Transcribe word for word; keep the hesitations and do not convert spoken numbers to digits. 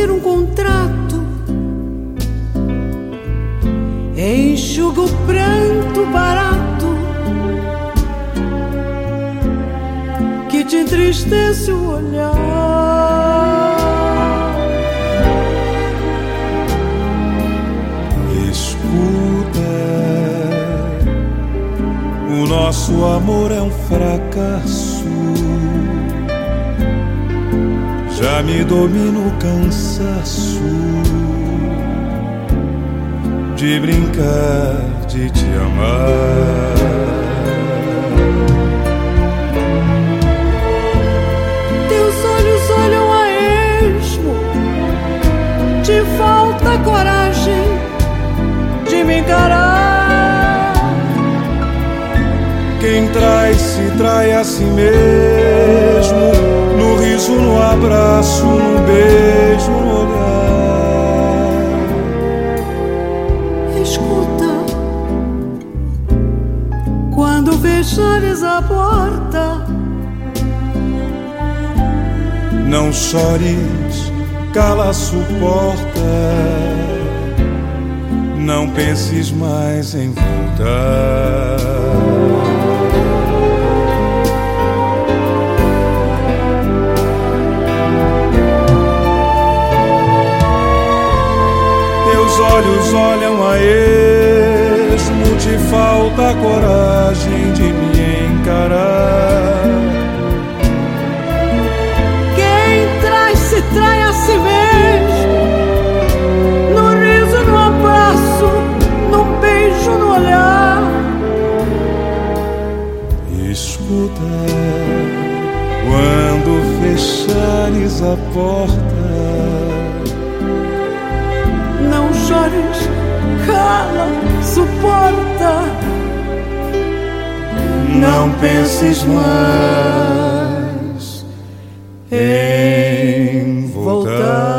ser um contrato. Enxuga o pranto barato que te entristece o olhar. Escuta, o nosso amor é um fracasso. Já me domina o cansaço de brincar, de te amar. Teus olhos olham a esmo, te falta coragem de me encarar. Quem trai se trai a si mesmo, no riso, no abraço, no beijo, no olhar. Escuta, quando fechares a porta, não chores, cala, suporta. Não penses mais em voltar. Teus olhos olham a esmo, te falta a coragem de me encarar. quem trai se trai a si mesmo, no riso, no abraço, no beijo, no olhar. Escuta, quando fechares a porta, não chores, cala, suporta. não penses mais em voltar.